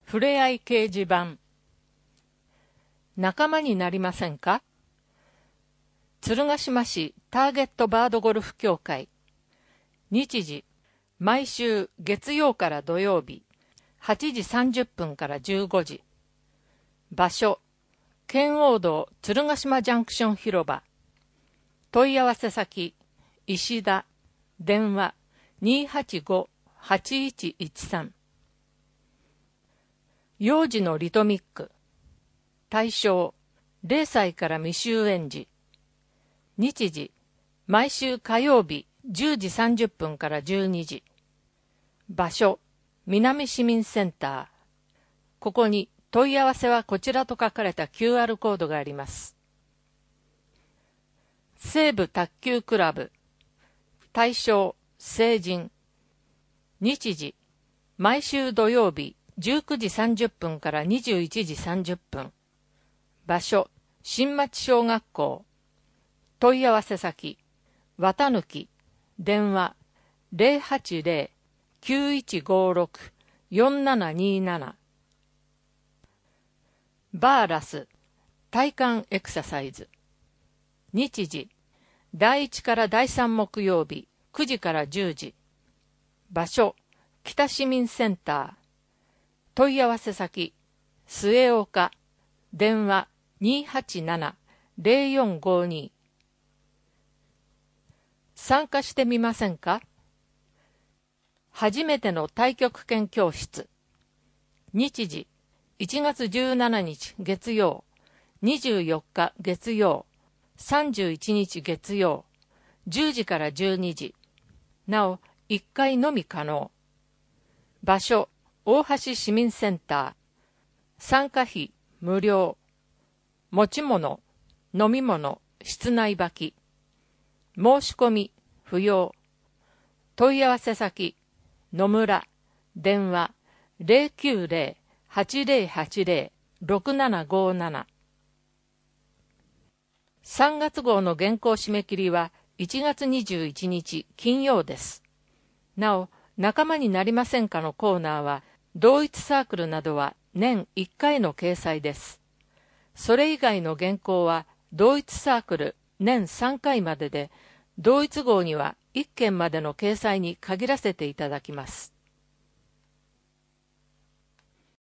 ふれあい掲示板。仲間になりませんか？鶴ヶ島市ターゲットバードゴルフ協会。日時、毎週月曜から土曜日、8時30分から15時。場所、圏央道鶴ヶ島ジャンクション広場。問い合わせ先、石田。電話、285-8113。幼児のリトミック。対象、0歳から未就園児。日時、毎週火曜日10時30分から12時。場所、南市民センター。ここに問い合わせはこちらと書かれた QR コードがあります。西部卓球クラブ。対象、成人。日時、毎週土曜日19時30分から21時30分。場所、新町小学校。問い合わせ先、綿貫。電話、080-9156-4727。バーラス、体幹エクササイズ。日時、第1から第3木曜日9時から10時。場所、北市民センター。問い合わせ先、末岡。電話、287-0452。参加してみませんか？初めての太極拳教室。日時、1月17日月曜、24日月曜、31日月曜、10時から12時。なお、1回のみ可能。場所、大橋市民センター。参加費、無料。持ち物、飲み物、室内履き。申し込み、不要。問い合わせ先、野村。電話、090-8080-6757。3月号の原稿締め切りは1月21日金曜です。なお、仲間になりませんかのコーナーは、同一サークルなどは年1回の掲載です。それ以外の原稿は、同一サークル年3回までで、同一号には1件までの掲載に限らせていただきます。